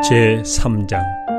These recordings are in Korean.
제3장.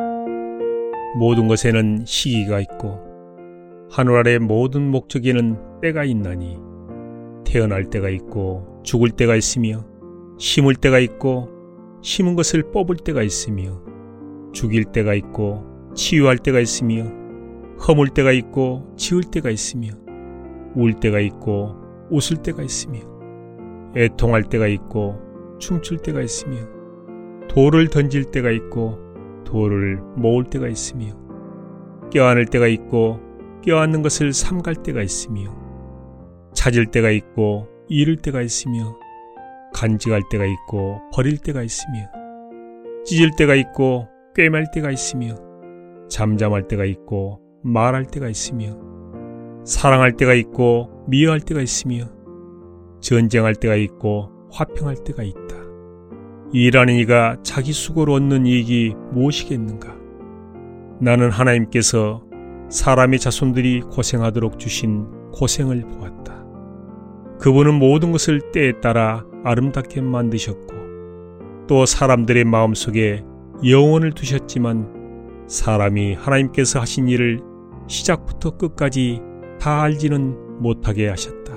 모든 것에는 시기가 있고 하늘 아래 모든 목적에는 때가 있나니, 태어날 때가 있고 죽을 때가 있으며, 심을 때가 있고 심은 것을 뽑을 때가 있으며, 죽일 때가 있고 치유할 때가 있으며, 허물 때가 있고 지을 때가 있으며, 울 때가 있고 웃을 때가 있으며, 애통할 때가 있고 춤출 때가 있으며, 돌을 던질 때가 있고 돌을 모을 때가 있으며, 껴안을 때가 있고 껴안는 것을 삼갈 때가 있으며, 찾을 때가 있고 잃을 때가 있으며, 간직할 때가 있고 버릴 때가 있으며, 찢을 때가 있고 꿰맬 때가 있으며, 잠잠할 때가 있고 말할 때가 있으며, 사랑할 때가 있고 미워할 때가 있으며, 전쟁할 때가 있고 화평할 때가 있다. 일하는 이가 자기 수고로 얻는 이익이 무엇이겠는가? 나는 하나님께서 사람의 자손들이 고생하도록 주신 고생을 보았다. 그분은 모든 것을 때에 따라 아름답게 만드셨고, 또 사람들의 마음속에 영혼을 두셨지만, 사람이 하나님께서 하신 일을 시작부터 끝까지 다 알지는 못하게 하셨다.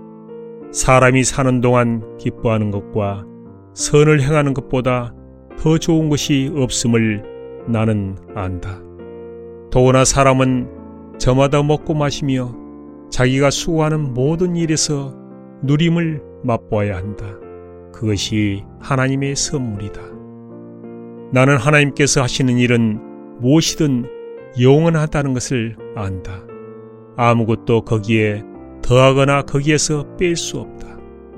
사람이 사는 동안 기뻐하는 것과 선을 행하는 것보다 더 좋은 것이 없음을 나는 안다. 더구나 사람은 저마다 먹고 마시며 자기가 수고하는 모든 일에서 누림을 맛보아야 한다. 그것이 하나님의 선물이다. 나는 하나님께서 하시는 일은 무엇이든 영원하다는 것을 안다. 아무것도 거기에 더하거나 거기에서 뺄 수 없다.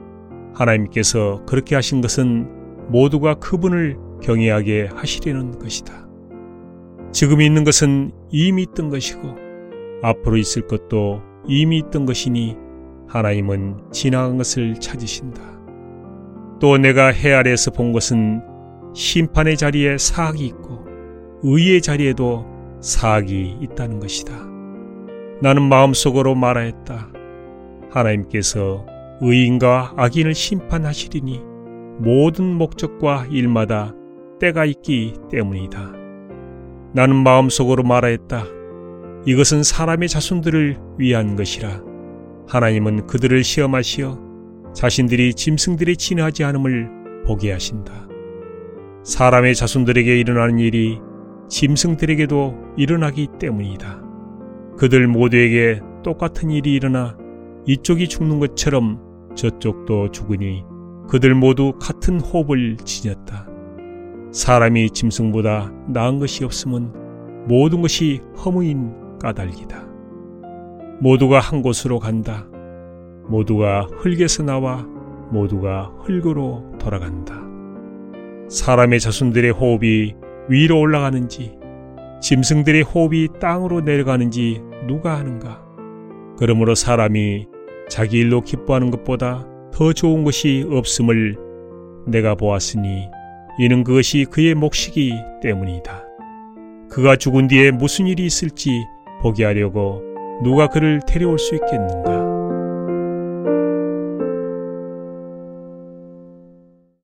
하나님께서 그렇게 하신 것은 모두가 그분을 경외하게 하시려는 것이다. 지금 있는 것은 이미 있던 것이고 앞으로 있을 것도 이미 있던 것이니, 하나님은 지나간 것을 찾으신다. 또 내가 해 아래에서 본 것은 심판의 자리에 사악이 있고 의의 자리에도 사악이 있다는 것이다. 나는 마음속으로 말하였다. 하나님께서 의인과 악인을 심판하시리니 모든 목적과 일마다 때가 있기 때문이다. 나는 마음속으로 말하였다. 이것은 사람의 자손들을 위한 것이라. 하나님은 그들을 시험하시어 자신들이 짐승들에 지나지 않음을 보게 하신다. 사람의 자손들에게 일어나는 일이 짐승들에게도 일어나기 때문이다. 그들 모두에게 똑같은 일이 일어나 이쪽이 죽는 것처럼 저쪽도 죽으니 그들 모두 같은 호흡을 지녔다. 사람이 짐승보다 나은 것이 없음은 모든 것이 허무인 까닭이다. 모두가 한 곳으로 간다. 모두가 흙에서 나와 모두가 흙으로 돌아간다. 사람의 자손들의 호흡이 위로 올라가는지 짐승들의 호흡이 땅으로 내려가는지 누가 아는가? 그러므로 사람이 자기 일로 기뻐하는 것보다 더 좋은 것이 없음을 내가 보았으니, 이는 그것이 그의 몫이기 때문이다. 그가 죽은 뒤에 무슨 일이 있을지 보게 하려고 누가 그를 데려올 수 있겠는가?